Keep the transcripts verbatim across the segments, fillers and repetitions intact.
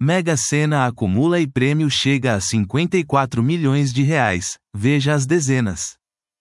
Mega Sena acumula e prêmio chega a cinquenta e quatro milhões de reais. Veja as dezenas.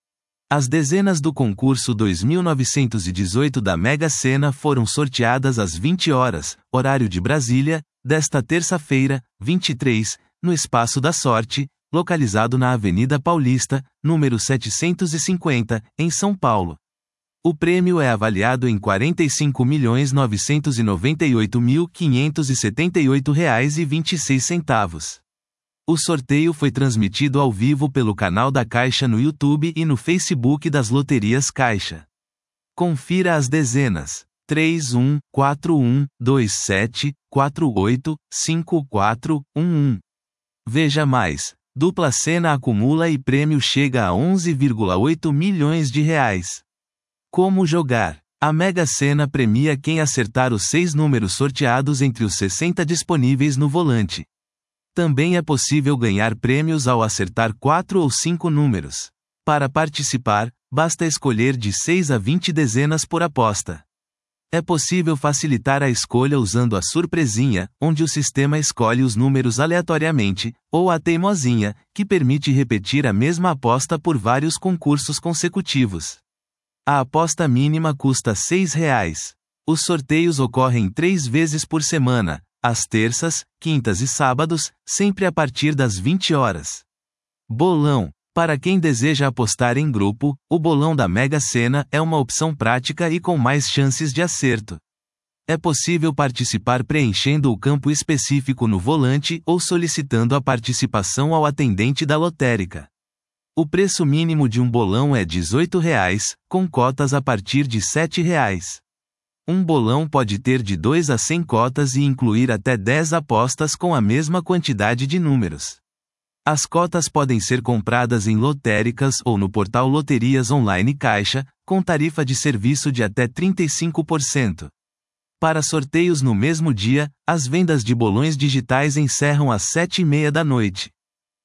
As dezenas do concurso dois mil novecentos e dezoito da Mega Sena foram sorteadas às vinte horas, horário de Brasília, desta terça-feira, vinte e três, no Espaço da Sorte, localizado na Avenida Paulista, número setecentos e cinquenta, em São Paulo. O prêmio é avaliado em quarenta e cinco milhões novecentos e noventa e oito mil quinhentos e setenta e oito reais e vinte e seis centavos. O sorteio foi transmitido ao vivo pelo canal da Caixa no YouTube e no Facebook das Loterias Caixa. Confira as dezenas: três um, quatro um, dois sete, quatro oito, cinco quatro, um um. Veja mais: dupla Sena acumula e prêmio chega a onze vírgula oito milhões de reais. Como jogar? A Mega Sena premia quem acertar os seis números sorteados entre os sessenta disponíveis no volante. Também é possível ganhar prêmios ao acertar quatro ou cinco números. Para participar, basta escolher de seis a vinte dezenas por aposta. É possível facilitar a escolha usando a surpresinha, onde o sistema escolhe os números aleatoriamente, ou a teimosinha, que permite repetir a mesma aposta por vários concursos consecutivos. A aposta mínima custa seis reais. Os sorteios ocorrem três vezes por semana, às terças, quintas e sábados, sempre a partir das vinte horas. Bolão. Para quem deseja apostar em grupo, o bolão da Mega Sena é uma opção prática e com mais chances de acerto. É possível participar preenchendo o campo específico no volante ou solicitando a participação ao atendente da lotérica. O preço mínimo de um bolão é dezoito reais, com cotas a partir de sete reais. Um bolão pode ter de dois a cem cotas e incluir até dez apostas com a mesma quantidade de números. As cotas podem ser compradas em lotéricas ou no portal Loterias Online Caixa, com tarifa de serviço de até trinta e cinco por cento. Para sorteios no mesmo dia, as vendas de bolões digitais encerram às sete e meia da noite.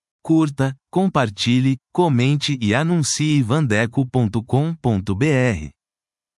Curta, compartilhe, comente e anuncie vandeco ponto com ponto br.